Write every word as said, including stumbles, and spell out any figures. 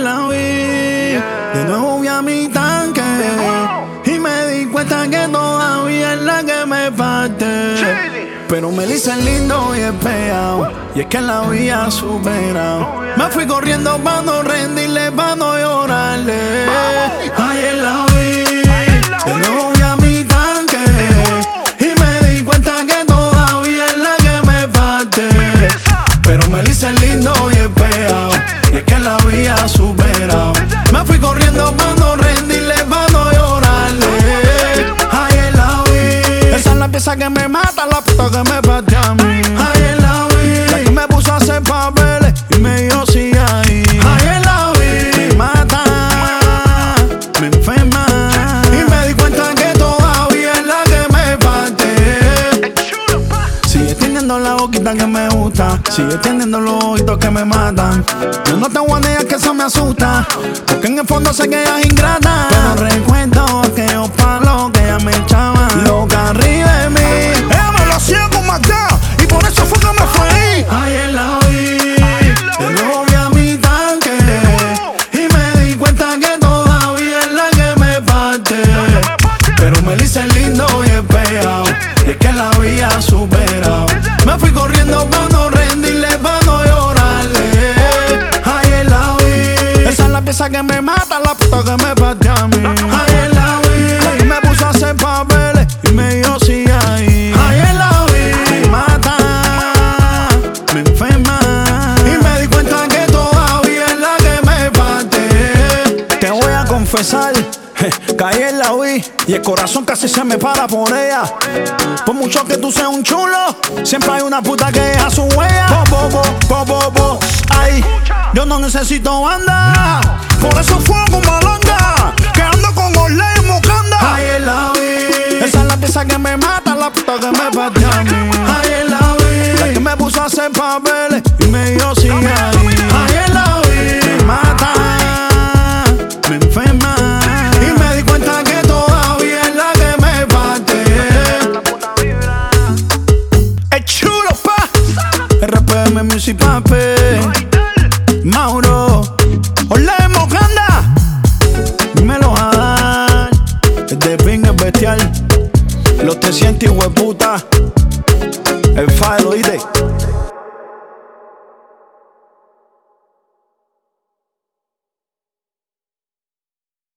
la vi, de nuevo vi a mi tanque y me di cuenta que todavía es la que me parte. Pero me le hice lindo y espeado, y es que la había superado. Me fui corriendo pa' no rendirle, pa' no llorarle. Ayer la vi, de nuevo vi a mi tanque y me di cuenta que todavía es la que me parte. Pero me le hice lindo y espeado, y es que la había superado. Me fui corriendo pa' no rendirle, pa' no llorarle. Ayer la vi, esa es la pieza que me mata, la puta que me parte a mí. Ayer la vi, la que me puso a hacer papeles y me dio sí ahí. Ayer la vi, me mata, me enferma, y me di cuenta que todavía es la que me parte. Sigue teniendo la boquita que me gusta, sigue teniendo los ojitos que me matan. Yo no tengo anillas que eso me asusta, porque en el fondo sé que ella es ingrata. Pero recuerdo aquellos palos que ella me echaba loca arriba de mí. Ella me lo hacía con maldad y por eso fue que me fui. Ayer la vi, de nuevo vi a mi tanque y me di cuenta que todavía es la que me parte. Pero me le hice lindo y espeado, y es que la había superado. Me fui corriendo pa' no rendirle, pa' no llorarle. Ayer la vi, esa es la pieza que me mata, la puta que me parte a mí. Ayer la vi, la que me puso a hacer papeles y me dio sí ahí. Ayer la vi, me mata, me enferma, y me di cuenta que todavía es la que me parte. Te voy a confesar, caí en la vi y el corazón casi se me para por ella. Por mucho que tú seas un chulo, siempre hay una puta que deja su huella. Po, po, po, po, po, ay, yo no necesito banda, por eso fuego malanga, que ando con Olé y Mocanda. Ayer la vi, esa es la pieza que me mata, la puta que me parte a mí. Ayer la vi, la que me puso a hacer papeles y me dio sí ahí. Ayer la vi, me mata, me enferma, y me di cuenta que todavía es la que me parte. Es chulo, pa, R P M Music, papi, Mauro, Olé y Mocanda, dímelo a dar, el de Ping es bestial, los trescientos hueputa, el File, oíste.